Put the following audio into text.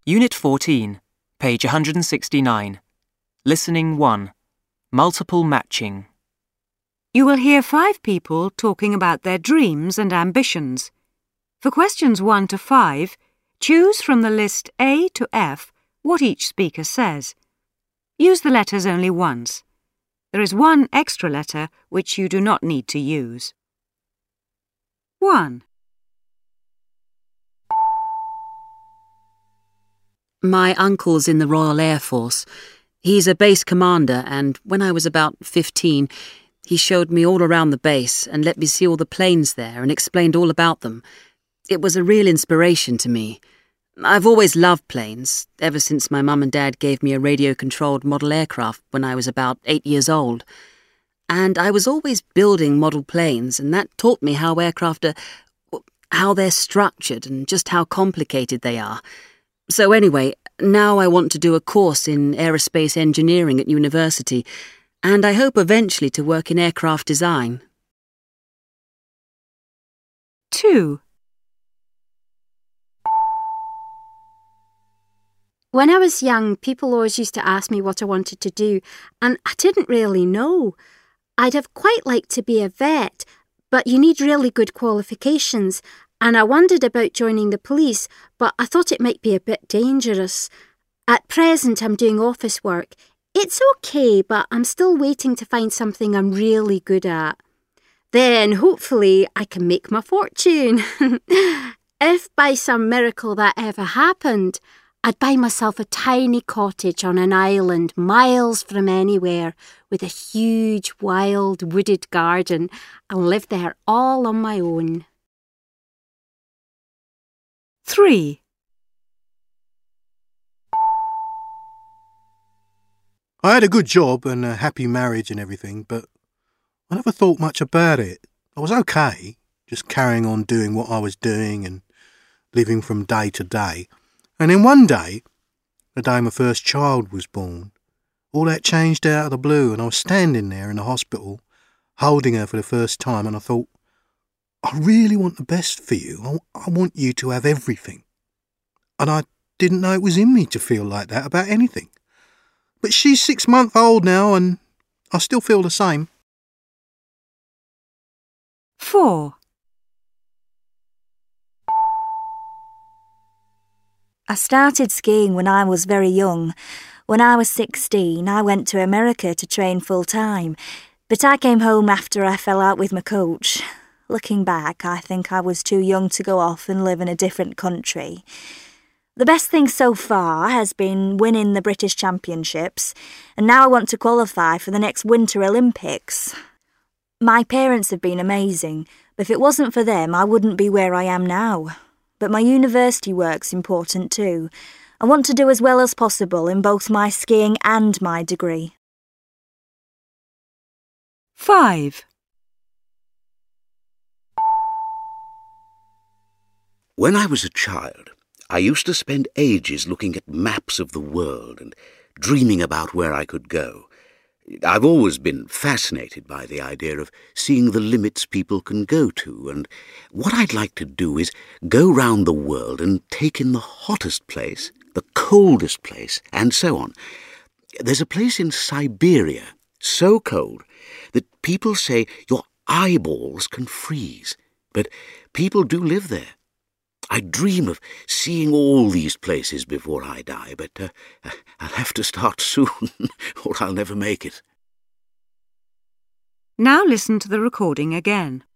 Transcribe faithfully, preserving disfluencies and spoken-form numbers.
Unit fourteen, page one hundred sixty-nine. Listening one. Multiple matching. You will hear five people talking about their dreams and ambitions. For questions one to five, choose from the list A to F what each speaker says. Use the letters only once. There is one extra letter which you do not need to use. one. My uncle's in the Royal Air Force. He's a base commander, and when I was about fifteen, he showed me all around the base and let me see all the planes there and explained all about them. It was a real inspiration to me. I've always loved planes, ever since my mum and dad gave me a radio-controlled model aircraft when I was about eight years old. And I was always building model planes, and that taught me how aircraft are, how they're structured and just how complicated they are. So anyway, now I want to do a course in aerospace engineering at university, and I hope eventually to work in aircraft design. two. When I was young, people always used to ask me what I wanted to do, and I didn't really know. I'd have quite liked to be a vet, but you need really good qualifications, and I wondered about joining the police, but I thought it might be a bit dangerous. At present, I'm doing office work. It's okay, but I'm still waiting to find something I'm really good at. Then, hopefully, I can make my fortune. If by some miracle that ever happened, I'd buy myself a tiny cottage on an island miles from anywhere with a huge, wild, wooded garden and live there all on my own. three. I had a good job and a happy marriage and everything, but I never thought much about it. I was okay, just carrying on doing what I was doing and living from day to day. And then one day, the day my first child was born, all that changed out of the blue, and I was standing there in the hospital, holding her for the first time, and I thought, I really want the best for you. I, I want you to have everything. And I didn't know it was in me to feel like that about anything. But she's six months old now, and I still feel the same. four. I started skiing when I was very young. When I was sixteen, I went to America to train full-time, but I came home after I fell out with my coach. Looking back, I think I was too young to go off and live in a different country. The best thing so far has been winning the British Championships, and now I want to qualify for the next Winter Olympics. My parents have been amazing, but if it wasn't for them, I wouldn't be where I am now. But my university work's important too. I want to do as well as possible in both my skiing and my degree. five. When I was a child, I used to spend ages looking at maps of the world and dreaming about where I could go. I've always been fascinated by the idea of seeing the limits people can go to, and what I'd like to do is go round the world and take in the hottest place, the coldest place, and so on. There's a place in Siberia, so cold that people say your eyeballs can freeze, but people do live there. I dream of seeing all these places before I die, but uh, I'll have to start soon, or I'll never make it. Now listen to the recording again.